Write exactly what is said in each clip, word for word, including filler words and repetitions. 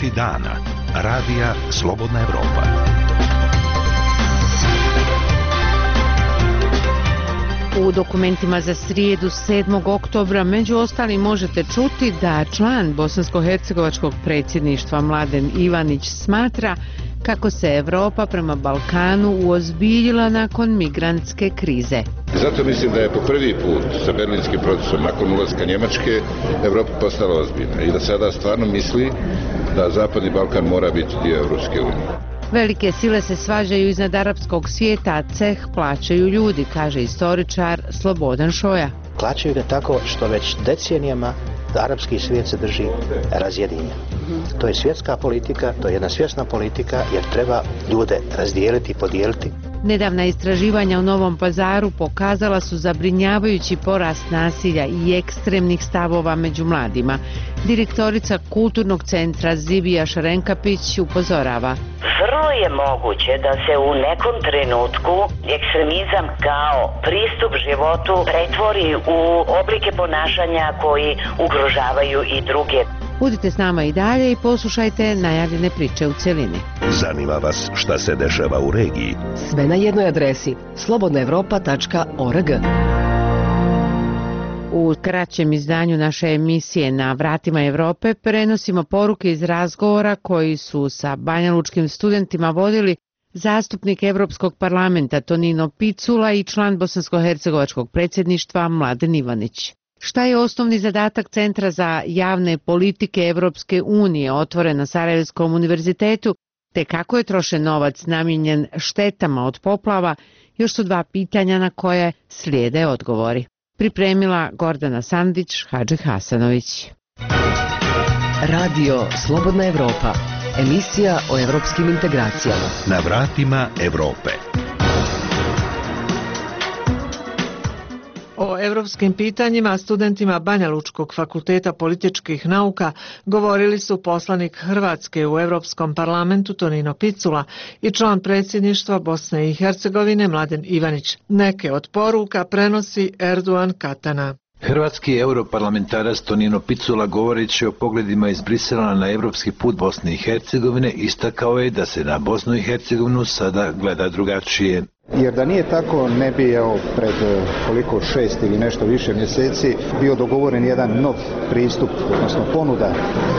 Dokumenti dana. Radija Slobodna Evropa. U dokumentima za srijedu sedmog oktobra među ostalim možete čuti da član bosansko-hercegovačkog predsjedništva Mladen Ivanić smatra kako se Evropa prema Balkanu uozbiljila nakon migrantske krize. Zato mislim da je po prvi put sa berlinskim procesom nakon ulaska Njemačke Evropa postala ozbiljna i da sada stvarno misli da Zapadni Balkan mora biti dio Evropske unije. Velike sile se svađaju iznad arapskog svijeta, a ceh plaćaju ljudi, kaže istoričar Slobodan Šoja. Plaćaju ga tako što već decenijama arapski svijet se drži razjedinjen. To je svjetska politika, to je jedna svjesna politika jer treba ljude razdijeliti i podijeliti. Nedavna istraživanja u Novom Pazaru pokazala su zabrinjavajući porast nasilja i ekstremnih stavova među mladima. Direktorica Kulturnog centra Zibija Šarenkapić upozorava. Vrlo je moguće da se u nekom trenutku ekstremizam kao pristup životu pretvori u oblike ponašanja koji ugrožavaju i druge. Budite s nama i dalje i poslušajte najavljene priče u cjelini. Zanima vas šta se dešava u regiji? Sve na jednoj adresi slobodna evropa tačka org. U kraćem izdanju naše emisije Na vratima Evrope prenosimo poruke iz razgovora koji su sa banjalučkim studentima vodili zastupnik Evropskog parlamenta Tonino Picula i član bosansko-hercegovačkog predsjedništva Mladen Ivanić. Šta je osnovni zadatak Centra za javne politike Evropske unije otvoren na Sarajevskom univerzitetu, te kako je trošen novac namijenjen štetama od poplava, još su dva pitanja na koje slijede odgovori. Pripremila Gordana Sandić, Hadži Hasanović. Radio Slobodna Evropa, emisija o evropskim integracijama. Na vratima Evrope. O evropskim pitanjima studentima Banjalučkog fakulteta političkih nauka govorili su poslanik Hrvatske u Europskom parlamentu Tonino Picula i član predsjedništva Bosne i Hercegovine Mladen Ivanić. Neke od poruka prenosi Erduan Katana. Hrvatski europarlamentarac Tonino Picula, govoreći o pogledima iz Brisela na evropski put Bosne i Hercegovine, istakao je da se na Bosnu i Hercegovinu sada gleda drugačije. Jer da nije tako, ne bi evo, pred koliko šest ili nešto više mjeseci bio dogovoren jedan nov pristup, odnosno ponuda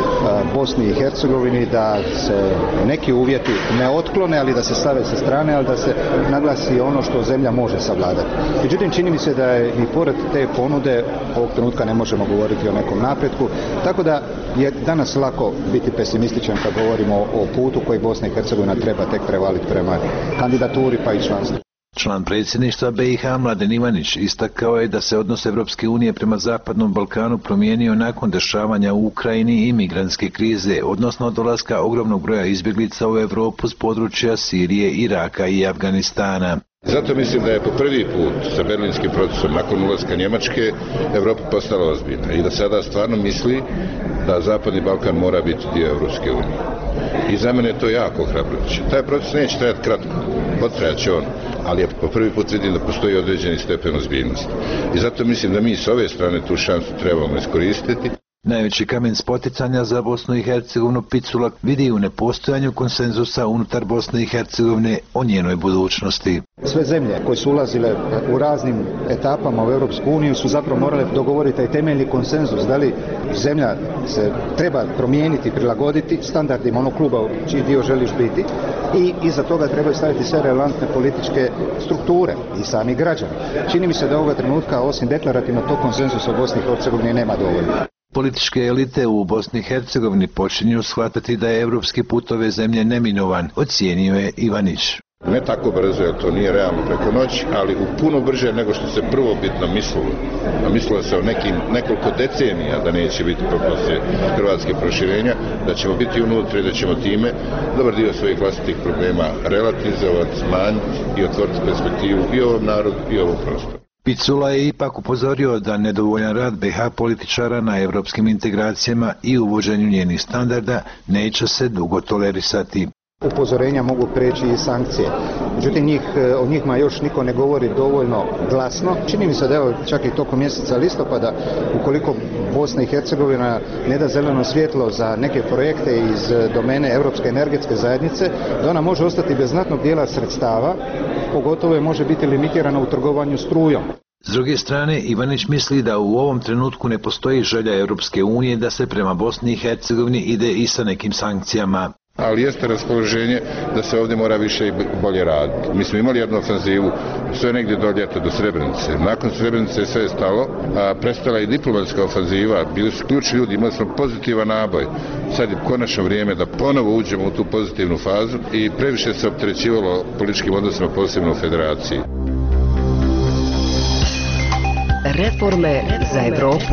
Bosni i Hercegovini da se neki uvjeti ne otklone, ali da se stave sa strane, ali da se naglasi ono što zemlja može savladati. Međutim, čini mi se da je i pored te ponude ovog trenutka ne možemo govoriti o nekom napretku, tako da je danas lako biti pesimističan kad govorimo o putu koji Bosna i Hercegovina treba tek prevaliti prema kandidaturi pa i članstvu. Član predsjedništva B i H Mladen Ivanić istakao je da se odnos Evropske unije prema Zapadnom Balkanu promijenio nakon dešavanja u Ukrajini i migrantske krize, odnosno dolaska ogromnog broja izbjeglica u Europu s područja Sirije, Iraka i Afganistana. Zato mislim da je po prvi put sa berlinskim procesom nakon ulaska Njemačke Evropa postala ozbiljna i da sada stvarno misli da Zapadni Balkan mora biti dio Evropske unije. I za mene je to jako ohrabrujuće. Taj proces neće trajati kratko, potrajat će on, ali ja po prvi put vidim da postoji određeni stepen ozbiljnosti. I zato mislim da mi s ove strane tu šansu trebamo iskoristiti. Najveći kamen spoticanja za Bosnu i Hercegovinu Picula vidi u nepostojanju konsenzusa unutar Bosne i Hercegovine o njenoj budućnosti. Sve zemlje koje su ulazile u raznim etapama u Europsku uniju su zapravo morale dogovoriti taj temeljni konsenzus, da li zemlja se treba promijeniti, prilagoditi standardima onog kluba čiji dio želiš biti i iza toga trebaju staviti sve relevantne političke strukture i sami građani. Čini mi se da ovoga trenutka osim deklarativno tog konsenzusa u Bosni i Hercegovini nema dovoljno. Političke elite u Bosni i Hercegovini počinju shvatati da je evropski put ove zemlje neminovan, ocijenio je Ivanić. Ne tako brzo, jer to nije realno preko noći, ali u puno brže nego što se prvobitno mislilo. A mislilo se o nekim, nekoliko decenija da neće biti poslije hrvatskih proširenja, da ćemo biti unutra i da ćemo time dobar dio svojih vlastitih problema relativizovati, smanjiti i otvoriti perspektivu i ovom narodu i ovom prostoru. Picula je ipak upozorio da nedovoljan rad B H političara na evropskim integracijama i uvođenju njenih standarda neće se dugo tolerisati. Upozorenja mogu preći i sankcije. Međutim, njih, o njihma još niko ne govori dovoljno glasno. Čini mi se da evo čak i tokom mjeseca listopada, ukoliko Bosna i Hercegovina ne da zeleno svjetlo za neke projekte iz domene Europske energetske zajednice, da ona može ostati bez znatnog dijela sredstava, pogotovo je može biti limitirana u trgovanju strujom. S druge strane, Ivanić misli da u ovom trenutku ne postoji želja Europske unije da se prema Bosni i Hercegovini ide i sa nekim sankcijama. Ali jeste raspoloženje da se ovdje mora više i bolje raditi. Mi smo imali jednu ofenzivu sve negdje do ljeta, do Srebrenice. Nakon Srebrenice sve je stalo, a prestala i diplomatska ofenziva, bili su ključni ljudi, imali smo pozitivan naboj. Sad je konačno vrijeme da ponovo uđemo u tu pozitivnu fazu i previše se opterećivalo političkim odnosima, posebno u federaciji. Reforme za Evropu.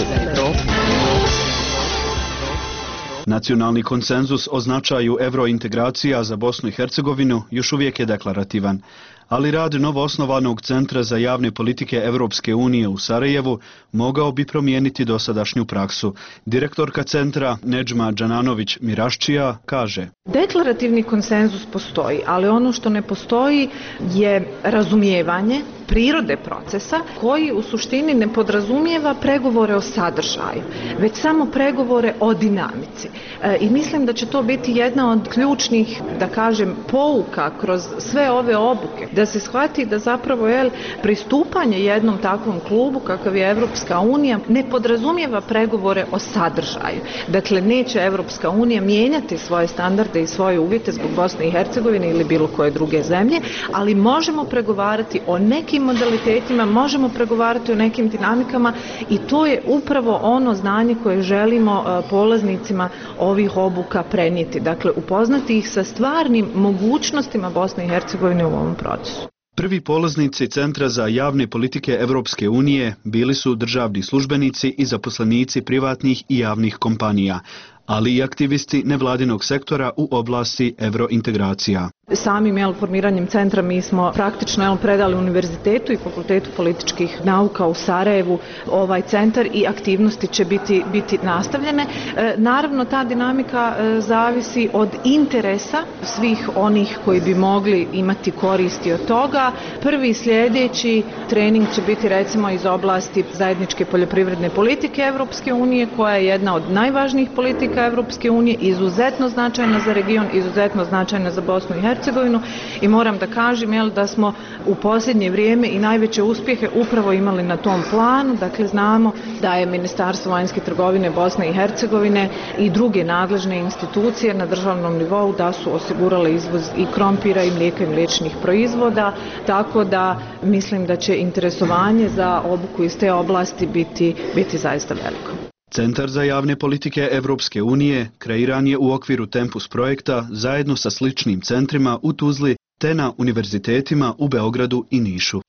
Nacionalni konsenzus o značaju evrointegracija za Bosnu i Hercegovinu još uvijek je deklarativan, ali rad novoosnovanog Centra za javne politike Evropske unije u Sarajevu mogao bi promijeniti dosadašnju praksu. Direktorka centra Nedžma Đananović-Miraščija kaže: Deklarativni konsenzus postoji, ali ono što ne postoji je razumijevanje prirode procesa koji u suštini ne podrazumijeva pregovore o sadržaju, već samo pregovore o dinamici. E, I mislim da će to biti jedna od ključnih, da kažem, pouka kroz sve ove obuke, da se shvati da zapravo je pristupanje jednom takvom klubu kakav je Evropska unija ne podrazumijeva pregovore o sadržaju. Dakle, neće Evropska unija mijenjati svoje standarde i svoje uvjete zbog Bosne i Hercegovine ili bilo koje druge zemlje, ali možemo pregovarati o nekim modalitetima, možemo pregovarati o nekim dinamikama i to je upravo ono znanje koje želimo polaznicima ovih obuka prenijeti. Dakle, upoznati ih sa stvarnim mogućnostima Bosne i Hercegovine u ovom procesu. Prvi polaznici Centra za javne politike Evropske unije bili su državni službenici i zaposlenici privatnih i javnih kompanija, ali i aktivisti nevladinog sektora u oblasti evrointegracija. Samim jel, formiranjem centra mi smo praktično jel, predali Univerzitetu i Fakultetu političkih nauka u Sarajevu ovaj centar i aktivnosti će biti, biti nastavljene. E, naravno, ta dinamika e, zavisi od interesa svih onih koji bi mogli imati koristi od toga. Prvi sljedeći trening će biti recimo iz oblasti zajedničke poljoprivredne politike Evropske unije, koja je jedna od najvažnijih politika Evropske unije, izuzetno značajna za region, izuzetno značajna za Bosnu i Hercegovinu. I moram da kažem jel, da smo u posljednje vrijeme i najveće uspjehe upravo imali na tom planu. Dakle, znamo da je Ministarstvo vanjske trgovine Bosne i Hercegovine i druge nadležne institucije na državnom nivou da su osigurale izvoz i krompira i mlijeka i mliječnih proizvoda, tako da mislim da će interesovanje za obuku iz te oblasti biti, biti zaista veliko. Centar za javne politike Evropske unije kreiran je u okviru Tempus projekta zajedno sa sličnim centrima u Tuzli te na univerzitetima u Beogradu i Nišu.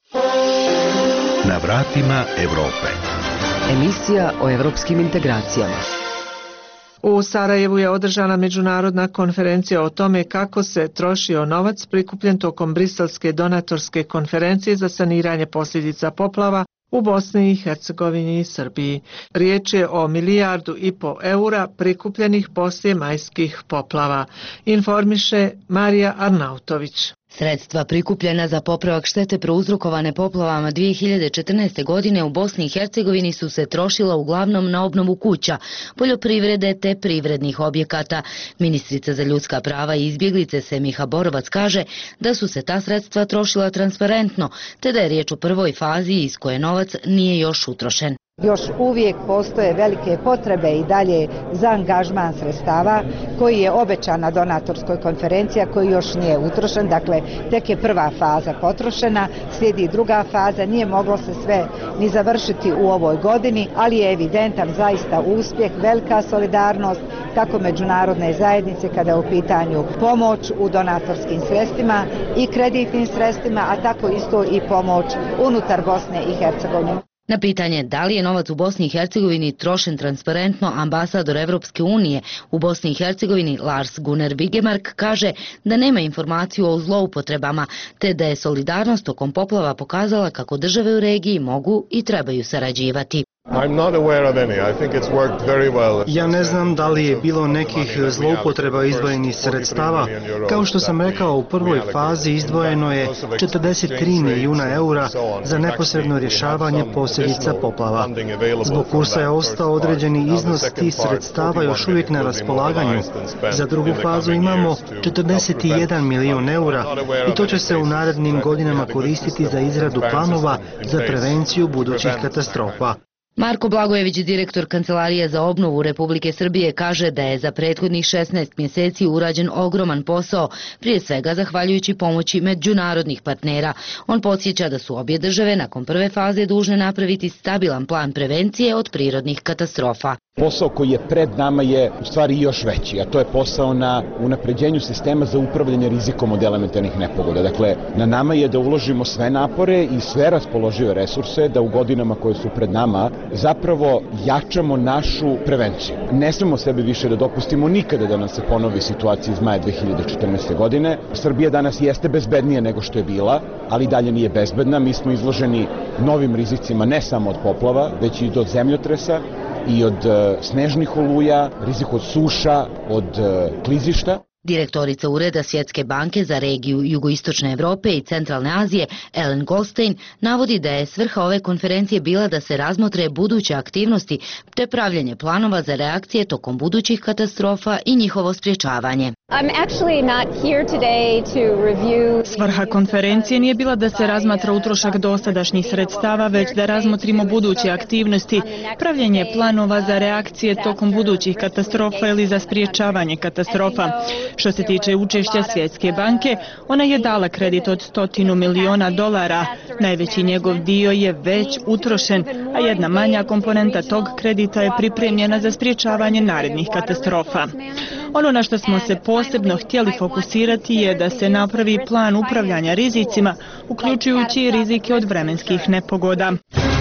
Na vratima Evrope. Emisija o evropskim integracijama. U Sarajevu je održana međunarodna konferencija o tome kako se trošio novac prikupljen tokom Briselske donatorske konferencije za saniranje posljedica poplava u Bosni i Hercegovini i Srbiji. Riječ je o milijardu i po eura prikupljenih poslije majskih poplava, informiše Marija Arnautović. Sredstva prikupljena za popravak štete prouzrokovane poplavama dvije hiljade četrnaeste. godine u Bosni i Hercegovini su se trošila uglavnom na obnovu kuća, poljoprivrede te privrednih objekata. Ministrica za ljudska prava i izbjeglice Semiha Borovac kaže da su se ta sredstva trošila transparentno, te da je riječ o prvoj fazi iz koje novac nije još utrošen. Još uvijek postoje velike potrebe i dalje za angažman sredstava koji je obećan na donatorskoj konferenciji, koji još nije utrošen. Dakle, tek je prva faza potrošena, slijedi druga faza, nije moglo se sve ni završiti u ovoj godini, ali je evidentan zaista uspjeh, velika solidarnost kako međunarodne zajednice kada je u pitanju pomoć u donatorskim sredstvima i kreditnim sredstvima, a tako isto i pomoć unutar Bosne i Hercegovine. Na pitanje da li je novac u Bosni i Hercegovini trošen transparentno, ambasador Evropske unije u Bosni i Hercegovini Lars Gunnar Vigemark kaže da nema informaciju o zloupotrebama, te da je solidarnost tokom poplava pokazala kako države u regiji mogu i trebaju sarađivati. Ja ne znam da li je bilo nekih zloupotreba izdvojenih sredstava. Kao što sam rekao, u prvoj fazi izdvojeno je četrdeset tri milijuna eura za neposredno rješavanje posljedica poplava. Zbog kursa je ostao određeni iznos tih sredstava još uvijek na raspolaganju. Za drugu fazu imamo četrdeset jedan milijun eura i to će se u narednim godinama koristiti za izradu planova za prevenciju budućih katastrofa. Marko Blagojević, direktor Kancelarije za obnovu Republike Srbije, kaže da je za prethodnih šesnaest mjeseci urađen ogroman posao, prije svega zahvaljujući pomoći međunarodnih partnera. On podsjeća da su obje države nakon prve faze dužne napraviti stabilan plan prevencije od prirodnih katastrofa. Posao koji je pred nama je u stvari još veći, a to je posao na unapređenju sistema za upravljanje rizikom od elementarnih nepogoda. Dakle, na nama je da uložimo sve napore i sve raspoložive resurse da u godinama koje su pred nama zapravo jačamo našu prevenciju. Ne smemo sebi više da dopustimo nikada da nam se ponovi situacija iz maja dve hiljade četrnaeste. godine. Srbija danas jeste bezbednija nego što je bila, ali dalje nije bezbedna. Mi smo izloženi novim rizicima ne samo od poplava, već i od zemljotresa i od uh, snežnih oluja, rizik od suša, od uh, klizišta. Direktorica Ureda Svjetske banke za regiju Jugoistočne Evrope i Centralne Azije, Ellen Goldstein, navodi da je svrha ove konferencije bila da se razmotre buduće aktivnosti te pravljenje planova za reakcije tokom budućih katastrofa i njihovo sprječavanje. Svrha konferencije nije bila da se razmatra utrošak dosadašnjih sredstava, već da razmotrimo buduće aktivnosti, pravljenje planova za reakcije tokom budućih katastrofa ili za sprječavanje katastrofa. Što se tiče učešća Svjetske banke, ona je dala kredit od stotinu miliona dolara. Najveći njegov dio je već utrošen, a jedna manja komponenta tog kredita je pripremljena za sprječavanje narednih katastrofa. Ono na što smo se posebno htjeli fokusirati je da se napravi plan upravljanja rizicima, uključujući i rizike od vremenskih nepogoda.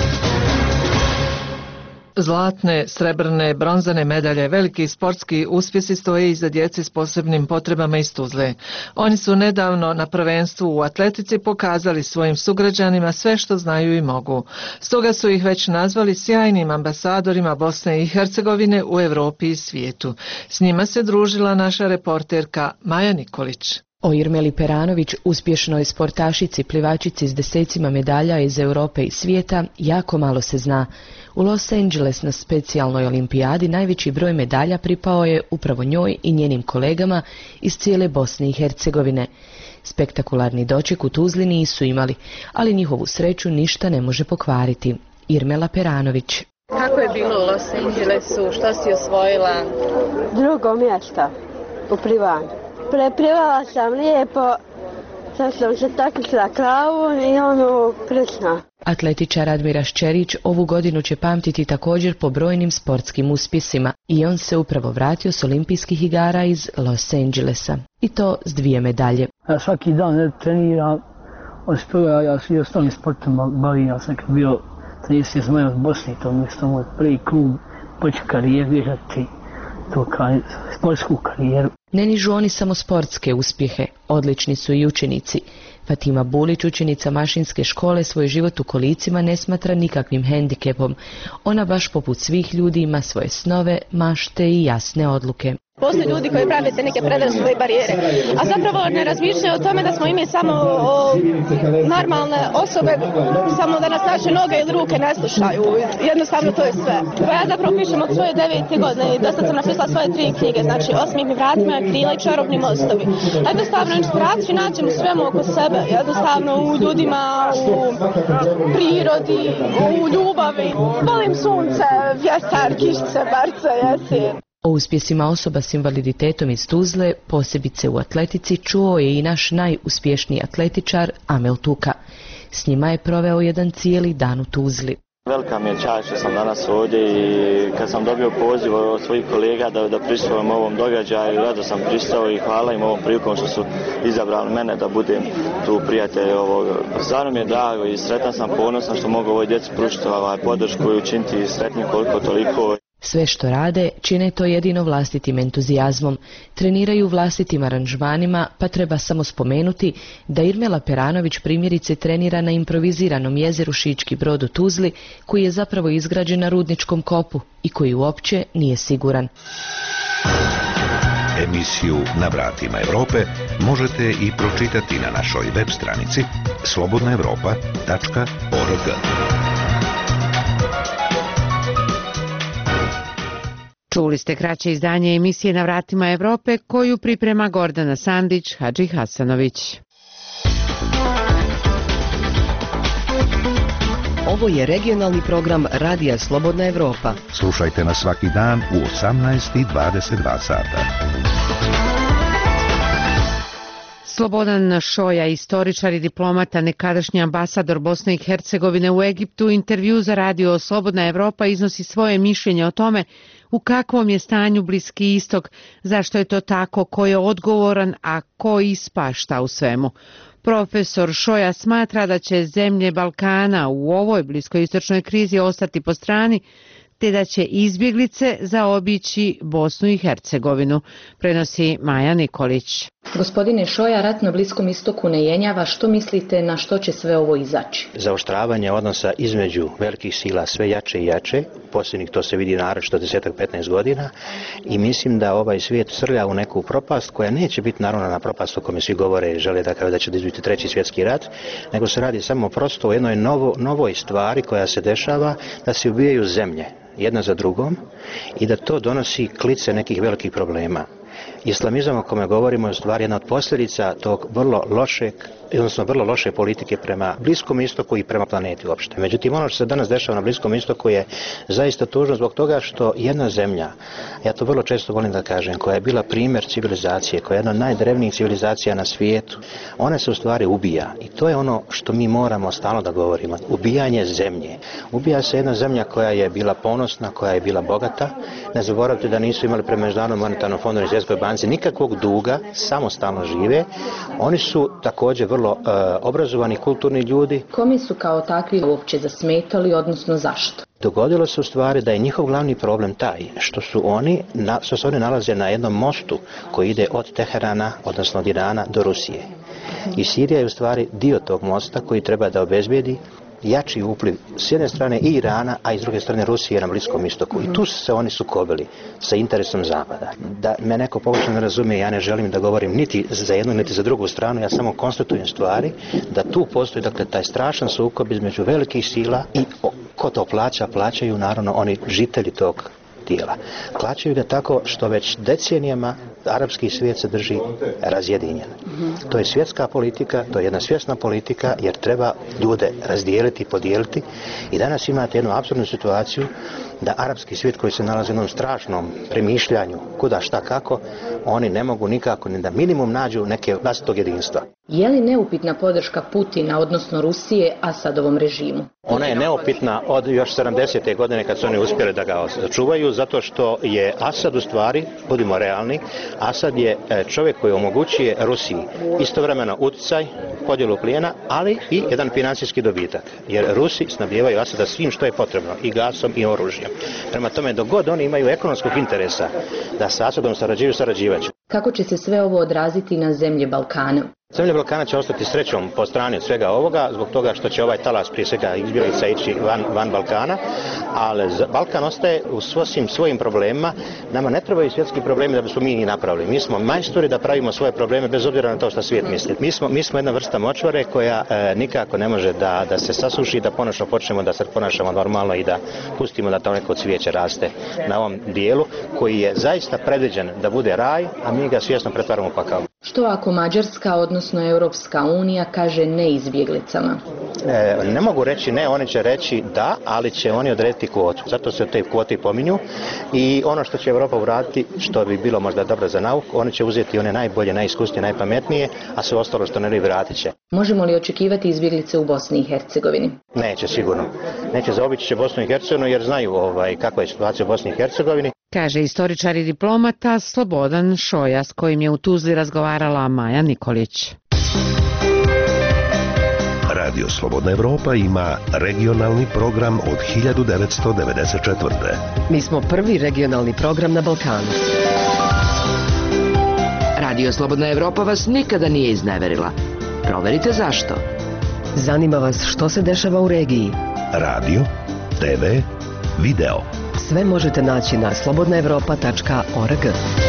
Zlatne, srebrne, bronzane medalje, veliki sportski uspjesi stoje iza djece s posebnim potrebama iz Tuzle. Oni su nedavno na prvenstvu u atletici pokazali svojim sugrađanima sve što znaju i mogu. Stoga su ih već nazvali sjajnim ambasadorima Bosne i Hercegovine u Europi i svijetu. S njima se družila naša reporterka Maja Nikolić. O Irmeli Peranović, uspješnoj sportašici plivačici s desecima medalja iz Europe i svijeta, jako malo se zna. U Los Angeles na specijalnoj olimpijadi najveći broj medalja pripao je upravo njoj i njenim kolegama iz cijele Bosne i Hercegovine. Spektakularni doček u Tuzli nisu imali, ali njihovu sreću ništa ne može pokvariti. Irmela Peranović. Kako je bilo u Los Angelesu? Što si osvojila? Drugo mjesto u plivanju. Preplivala sam lijepo, sad sam se takmičila kravu i ono presna. Atletičar Admira Šćerić ovu godinu će pamtiti također po brojnim sportskim uspjesima i on se upravo vratio s olimpijskih igara iz Los Angelesa. I to s dvije medalje. Ja svaki dan treniram, od toga ja svi ostalim sportom bavim, ja sam kad bio trideset zmaja u Bosni, to mi je moj prvi klub, počeo karijer bježati, to kao sportsku karijeru. Ne nižu oni samo sportske uspjehe, odlični su i učenici. Fatima Bulić, učenica mašinske škole, svoj život u kolicima ne smatra nikakvim hendikepom. Ona baš poput svih ljudi ima svoje snove, mašte i jasne odluke. Postoje ljudi koji prave te neke predrasude i barijere, a zapravo ne razmišljaju o tome da smo i mi samo o, normalne osobe, samo da nas naše noge ili ruke ne slušaju. Jednostavno to je sve. Pa ja zapravo pišem od svoje devete godine i dosta sam napisala svoje tri knjige, znači Osmijeh mi vratima, Krila i Čarobni mostovi. Jednostavno inspiraciju nađem u svemu oko sebe, jednostavno u ljudima, u prirodi, u ljubavi. Volim sunce, vjetar, kišice, barce, jesen. O uspjesima osoba s invaliditetom iz Tuzle, posebice u atletici, čuo je i naš najuspješniji atletičar Amel Tuka. S njima je proveo jedan cijeli dan u Tuzli. Velika mi je čast što sam danas ovdje i kad sam dobio poziv od svojih kolega da, da prisustujem ovom događaju, rado sam pristao i hvala im ovom prilikom što su izabrali mene da budem tu prijatelj ovog. Stvarno mi je drago i sretan sam, ponosan što mogu ovoj djeci pružiti ovaj podršku i učiniti sretnim koliko toliko. Sve što rade, čine to jedino vlastitim entuzijazmom, treniraju vlastitim aranžmanima, pa treba samo spomenuti da Irmela Peranović primjerice trenira na improviziranom jezeru Šički Brod u Tuzli, koji je zapravo izgrađen na rudničkom kopu i koji uopće nije siguran. Emisiju Na vratima Europe možete i pročitati na našoj web stranici slobodna europa tačka org. Čuli ste kraće izdanje emisije Na vratima Europe koju priprema Gordana Sandić, Hadži Hasanović. Ovo je regionalni program Radija Slobodna Evropa. Slušajte nas svaki dan u osamnaest i dvadeset dva sata. Slobodan Šoja, istoričar i diplomata, nekadašnji ambasador Bosne i Hercegovine u Egiptu, u intervju za Radio Slobodna Evropa iznosi svoje mišljenje o tome u kakvom je stanju Bliski istok, zašto je to tako, ko je odgovoran, a ko ispašta u svemu. Profesor Šoja smatra da će zemlje Balkana u ovoj bliskoistočnoj krizi ostati po strani, te da će izbjeglice zaobići Bosnu i Hercegovinu, prenosi Maja Nikolić. Gospodine Šoja, rat na Bliskom istoku ne jenjava. Što mislite na što će sve ovo izaći? Zaoštravanje odnosa između velikih sila sve jače i jače. Posljednjih to se vidi naročito desetak petnaest godina i mislim da ovaj svijet srlja u neku propast koja neće biti naravno na propast o kome svi govore, žele da kao da će izbiti treći svjetski rat, nego se radi samo prosto o jednoj novo, novoj stvari koja se dešava, da se ubijaju zemlje jedna za drugom i da to donosi klice nekih velikih problema. Islamizam o kome govorimo je stvar jedna od posljedica tog vrlo lošeg, odnosno vrlo loše politike prema Bliskom istoku i prema planeti uopšte. Međutim, ono što se danas dešava na Bliskom istoku je zaista tužno zbog toga što jedna zemlja, ja to vrlo često volim da kažem, koja je bila primjer civilizacije, koja je jedna od najdrevnijih civilizacija na svijetu, ona se u stvari ubija. I to je ono što mi moramo stalno da govorimo. Ubijanje zemlje. Ubija se jedna zemlja koja je bila ponosna, koja je bila bogata. Ne zaboravite da nisu imali prema Međunarodnom monetarnom fondu i Svjetskoj banci nikakvog duga, samostalno žive. Oni su također vrlo uh, obrazovani, kulturni ljudi. Kome su kao takvi uopće zasmetali, odnosno zašto? Dogodilo se u stvari da je njihov glavni problem taj što su oni, na, što se oni nalaze na jednom mostu koji ide od Teherana, odnosno od Irana do Rusije. I Sirija je u stvari dio tog mosta koji treba da obezbedi jači upliv s jedne strane i Irana, a i s druge strane Rusije na Bliskom istoku. I tu su se oni sukobili sa interesom Zapada. Da me neko pogrešno ne razumije, ja ne želim da govorim niti za jednu niti za drugu stranu, ja samo konstatujem stvari da tu postoji dakle taj strašan sukob između velikih sila i ko to plaća, plaćaju naravno oni žitelji tog tijela. Plaćaju ga tako što već decenijama arapski svijet se drži razjedinjen. To je svjetska politika, to je jedna svjesna politika jer treba ljude razdijeliti, podijeliti i danas imate jednu apsurdnu situaciju da arapski svijet koji se nalazi u jednom strašnom premišljanju kuda šta kako, oni ne mogu nikako ni da minimum nađu neke vlastitog jedinstva. Je li neupitna podrška Putina, odnosno Rusije, Asadovom režimu? Ona je neupitna od još sedamdesete godine kad su oni uspjeli da ga sačuvaju, zato što je Asad u stvari, budimo realni, Asad je čovjek koji omogućuje Rusiji istovremeno utjecaj, podjelu plijena, ali i jedan financijski dobitak. Jer Rusi snabdijevaju Asada svim što je potrebno, i gasom i oružjem. Prema tome, dok god oni imaju ekonomskog interesa da sa Asadom sarađuju, sarađivaće. Kako će se sve ovo odraziti na zemlje Balkana? Zemlje Balkana će ostati srećom po strani od svega ovoga, zbog toga što će ovaj talas prije svega izbjeglica ići van, van Balkana, ali Balkan ostaje u svim svojim problemima. Nama ne trebaju svjetski problemi da bismo mi ih napravili. Mi smo majstori da pravimo svoje probleme bez obzira na to što svijet misli. Mi smo, mi smo jedna vrsta močvare koja e, nikako ne može da, da se sasuši, da ponošno počnemo da se ponašamo normalno i da pustimo da to neko cvijeće raste na ovom dijelu koji je zaista predviđen da bude raj, a mi ga svjesno pretvaramo u pakao. Što ako Mađarska, odnosno Europska unija, kaže ne izbjeglicama? E, ne mogu reći ne, oni će reći da, ali će oni odrediti kvotu. Zato se te kvote i pominju i ono što će Europa uraditi, što bi bilo možda dobro za nauku, oni će uzeti one najbolje, najiskusnije, najpametnije, a sve ostalo što ne li vratit će. Možemo li očekivati izbjeglice u Bosni i Hercegovini? Neće sigurno. Neće, zaobići će Bosnu i Hercegovinu jer znaju ovaj, kakva je situacija u Bosni i Hercegovini. Kaže istoričar i diplomata Slobodan Šoja, s kojim je u Tuzli razgovarala Maja Nikolić. Radio Slobodna Evropa ima regionalni program od hiljadu devetsto devedeset četvrte. Mi smo prvi regionalni program na Balkanu. Radio Slobodna Evropa vas nikada nije izneverila. Proverite zašto. Zanima vas što se dešava u regiji. Radio, te ve, video. Sve možete naći na slobodna evropa tačka org.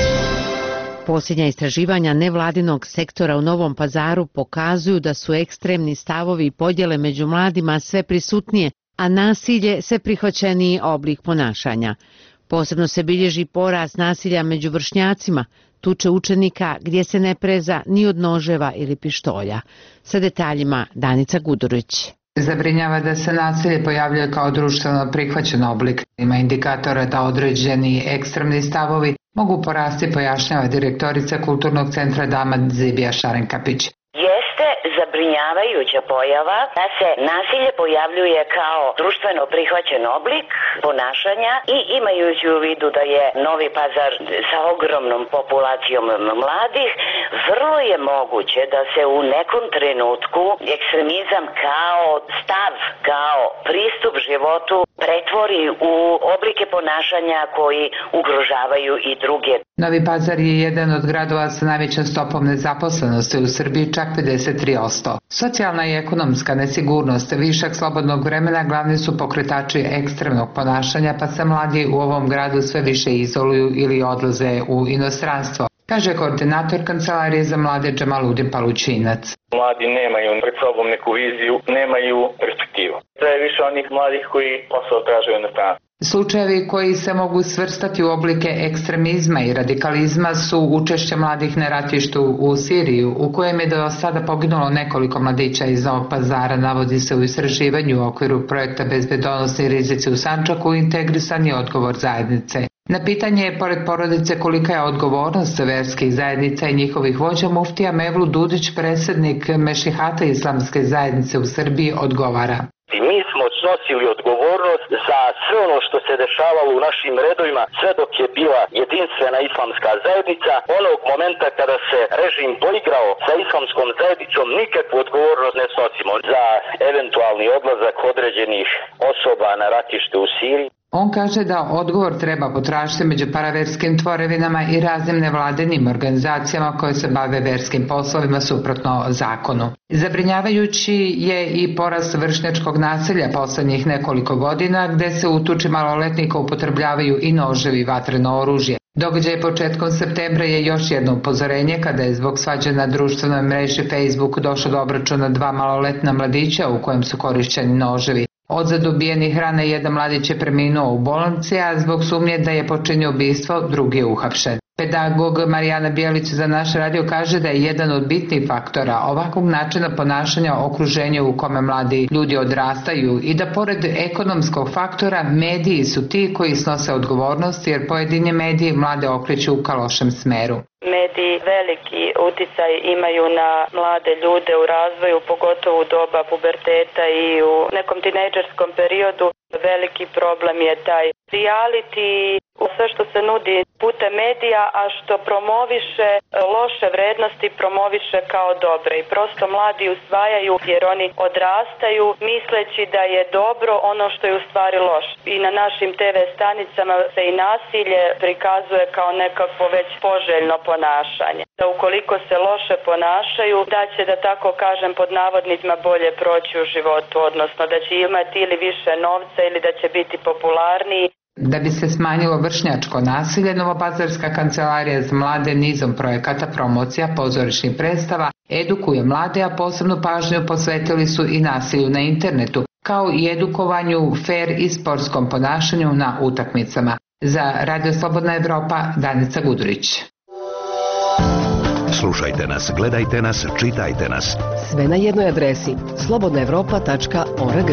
Posljednja istraživanja nevladinog sektora u Novom Pazaru pokazuju da su ekstremni stavovi i podjele među mladima sve prisutnije, a nasilje sve prihvaćeniji oblik ponašanja. Posebno se bilježi porast nasilja među vršnjacima, tuče učenika gdje se ne preza ni od noževa ili pištolja. Sa detaljima Danica Gudurić. Zabrinjava da se nasilje pojavljuje kao društveno prihvaćen oblik. Ima indikatora da određeni ekstremni stavovi mogu porasti, pojašnjava direktorica Kulturnog centra Dama Zibija Šarenkapić. Jeste zabrinjavajuća pojava da se nasilje pojavljuje kao društveno prihvaćen oblik ponašanja i imajući u vidu da je Novi Pazar sa ogromnom populacijom mladih, vrlo je moguće da se u nekom trenutku ekstremizam kao stav, kao pristup životu pretvori u oblike ponašanja koji ugrožavaju i druge. Novi Pazar je jedan od gradova sa najvećom stopom nezaposlenosti u Srbiji, čak pedeset tri posto. Socijalna i ekonomska nesigurnost, višak slobodnog vremena glavni su pokretači ekstremnog ponašanja, pa se mladi u ovom gradu sve više izoluju ili odlaze u inostranstvo, kaže koordinator Kancelarije za mlade Džamaludin Palučinac. Mladi nemaju pred sobom neku viziju, nemaju perspektivu. Sve je više onih mladih koji posao traže u inostranstvu. Slučajevi koji se mogu svrstati u oblike ekstremizma i radikalizma su učešće mladih na ratištu u Siriju, u kojem je do sada poginulo nekoliko mladića iz Novog Pazara, navodi se u istraživanju u okviru projekta Bezbedonosni rizici u Sandžaku integrisani odgovor zajednice. Na pitanje je, pored porodice, kolika je odgovornost verskih zajednica i njihovih vođa, muftija Mevlut Dudić, predsjednik Mešihata Islamske zajednice u Srbiji, odgovara. Mi smo snosili odgovornost za sve ono što se dešavalo u našim redovima sve dok je bila jedinstvena islamska zajednica. Onog momenta kada se režim poigrao sa islamskom zajednicom, nikakvu odgovornost ne snosimo za eventualni odlazak određenih osoba na ratište u Siriji. On kaže da odgovor treba potražiti među paraverskim tvorevinama i raznim nevladenim organizacijama koje se bave verskim poslovima suprotno zakonu. Zabrinjavajući je i porast vršnjačkog nasilja poslednjih nekoliko godina, gde se u tuči maloletnika upotrebljavaju i noževi i vatreno oružje. Događaj početkom septembra je još jedno upozorenje kada je zbog svađe na društvenoj mreži Facebook došlo do obračuna dva maloletna mladića u kojem su korišćeni noževi. Odzad ubijenih rana jedan mladić je preminuo u bolnici, a zbog sumnje da je počinio ubistvo, drugi je uhapšen. Pedagog Marijana Bijelić za naš radio kaže da je jedan od bitnih faktora ovakvog načina ponašanja okruženja u kome mladi ljudi odrastaju i da pored ekonomskog faktora mediji su ti koji snose odgovornost, jer pojedine medije mlade okreću ka lošem smeru. Mediji veliki uticaj imaju na mlade ljude u razvoju, pogotovo u doba puberteta i u nekom tinejdžerskom periodu. Veliki problem je taj reality, sve što se nudi putem medija, a što promoviše loše vrednosti, promoviše kao dobre. I prosto mladi usvajaju jer oni odrastaju misleći da je dobro ono što je u stvari loše. I na našim te ve stanicama se i nasilje prikazuje kao nekakvo već poželjno ponašanje. Da ukoliko se loše ponašaju, da će, da tako kažem, pod navodnicima bolje proći u životu, odnosno da će imati ili više novca ili da će biti popularniji. Da bi se smanjilo vršnjačko nasilje, Novopazarska kancelarija za mlade nizom projekata, promocija, pozorišnih predstava edukuje mlade, a posebnu pažnju posvetili su i nasilju na internetu, kao i edukovanju fer i sportskom ponašanju na utakmicama. Za Radio Slobodna Evropa, Danica Gudurić. Slušajte nas, gledajte nas, čitajte nas. Sve na jednoj adresi slobodna evropa tačka org.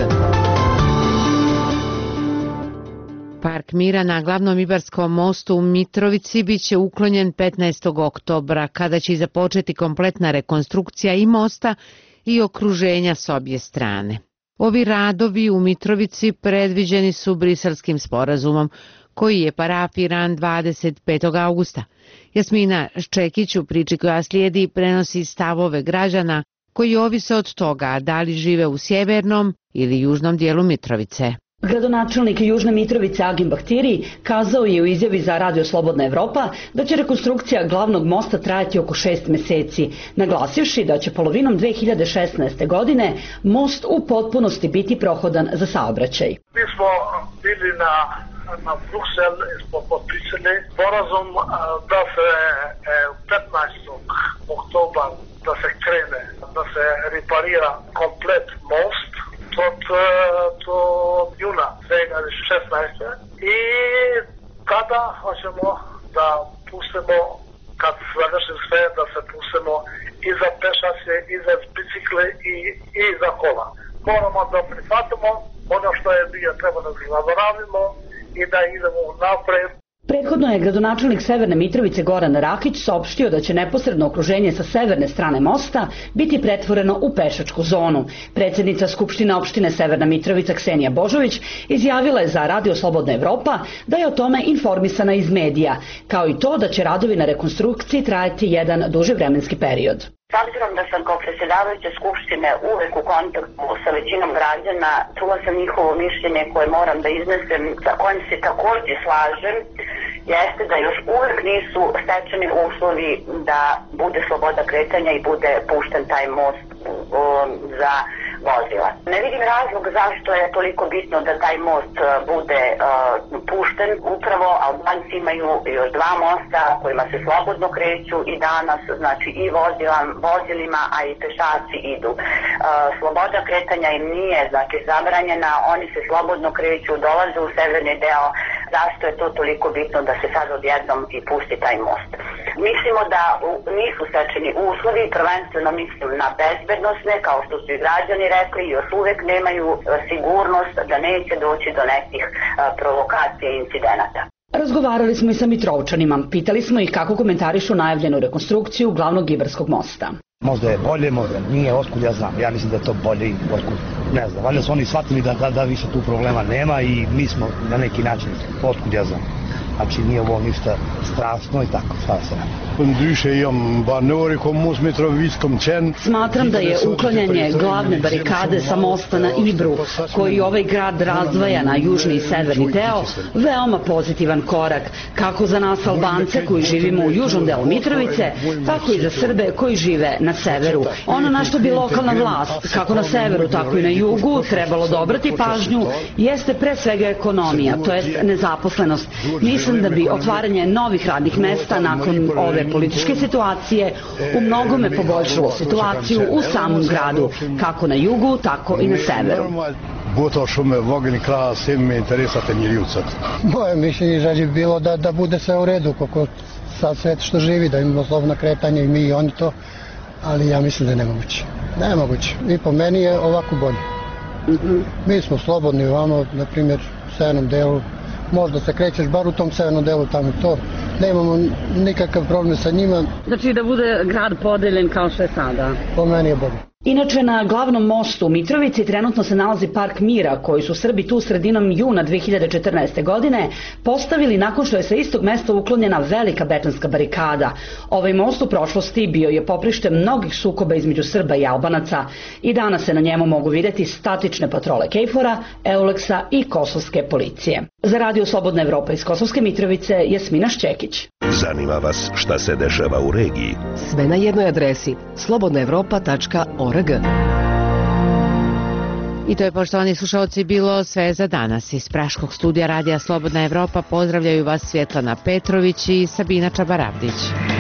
Park mira na glavnom Ibarskom mostu u Mitrovici biće uklonjen petnaestog oktobra, kada će započeti kompletna rekonstrukcija i mosta i okruženja s obje strane. Ovi radovi u Mitrovici predviđeni su Briselskim sporazumom, koji je parafiran dvadeset petog augusta. Jasmina Ščekić u priči koja slijedi prenosi stavove građana koji ovise od toga da li žive u sjevernom ili južnom dijelu Mitrovice. Gradonačelnik Južne Mitrovice Agim Bahtiri kazao je u izjavi za Radio Slobodna Evropa da će rekonstrukcija glavnog mosta trajati oko šest meseci, naglasivši da će polovinom dve hiljade šesnaeste. godine most u potpunosti biti prohodan za saobraćaj. Mi smo bili na, na Bruksel i smo potpisali sporazum da se petnaestog oktobra da se krene, da se reparira komplet most od do juna dve hiljade šesnaeste. i tada hoćemo da pustimo, kad završim sve, da se pustimo i za pešace, i za bicikle, i, i za kola. Moramo da prihvatimo ono što je bio, treba da zaboravimo i da idemo napred. Prethodno je gradonačelnik Severne Mitrovice Goran Rakić saopštio da će neposredno okruženje sa severne strane mosta biti pretvoreno u pešačku zonu. Predsjednica Skupštine opštine Severna Mitrovica Ksenija Božović izjavila je za Radio Slobodna Evropa da je o tome informisana iz medija, kao i to da će radovi na rekonstrukciji trajati jedan duži vremenski period. S obzirom da sam kao predsjedavajuća Skupštine uvek u kontaktu sa većinom građana, čula sam njihovo mišljenje koje moram da iznesem, sa kojim se također slažem, jeste da još uvek nisu stečeni uslovi da bude sloboda kretanja i bude pušten taj most um, za vozila. Ne vidim razlog zašto je toliko bitno da taj most bude uh, pušten. Upravo Albanci imaju još dva mosta kojima se slobodno kreću i danas, znači i vozila, vozilima, a i pešaci idu. Uh, sloboda kretanja im nije, znači, zabranjena, oni se slobodno kreću, dolaze u severni deo. Zašto je to toliko bitno da se sad odjednom i pusti taj most? Mislimo da nisu stečeni uslovi, prvenstveno mislim na bezbednosne, kao što su i građani rekli, još uvek nemaju sigurnost da neće doći do nekih provokacija i incidenata. Razgovarali smo i sa Mitrovčanima, pitali smo ih kako komentarišu najavljenu rekonstrukciju glavnog Ibarskog mosta. Možda je bolje, možda nije, otkud ja znam, ja mislim da je to bolje i otkud, ne znam, valjda su oni shvatili da, da, da više tu problema nema i mi smo na neki način, otkud ja znam. Znači nije ovo ništa strašno i tako, šta se radi. Smatram da je uklanjanje glavne barikade sa mosta na Ibru, koji ovaj grad razdvaja na južni i severni deo, veoma pozitivan korak, kako za nas Albance koji živimo u južnom delu Mitrovice, tako i za Srbe koji žive na severu. Ono na što bi lokalna vlast, kako na severu, tako i na jugu, trebalo da obrati pažnju, jeste pre svega ekonomija, to jest nezaposlenost. Mislim da bi otvaranje novih radnih mesta nakon ove političke situacije u mnogome poboljšalo situaciju u samom gradu, kako na jugu, tako i na severu. Moje mišljenje želje bi bilo da, da bude sve u redu, kako sad svet što živi, da imamo slobodno kretanje i mi i oni to, ali ja mislim da je nemoguće. Nemoguće. I po meni je ovako bolje. Mi smo slobodni ovamo, na primjer, u severnom delu, možda se krećeš bar u tom severnom delu tamo to, nemamo nikakav problem sa njima. Znači da bude grad podeljen kao što je sada? Po meni je bolje. Inače, na glavnom mostu u Mitrovici trenutno se nalazi Park mira, koji su Srbi tu sredinom juna dve hiljade četrnaeste. godine postavili nakon što je sa istog mesta uklonjena velika betonska barikada. Ovaj most u prošlosti bio je poprište mnogih sukoba između Srba i Albanaca i danas se na njemu mogu vidjeti statične patrole Kejfora, Euleksa i kosovske policije. Za Radio Slobodna Evropa iz Kosovske Mitrovice, Jasmina Šćekić. Zanima vas šta se dešava u regiji? Sve na jednoj adresi slobodna evropa tačka org. I to je, poštovani slušalci, bilo sve za danas. Iz Praškog studija Radija Slobodna Evropa pozdravljaju vas Svjetlana Petrović i Sabina Čabaravdić.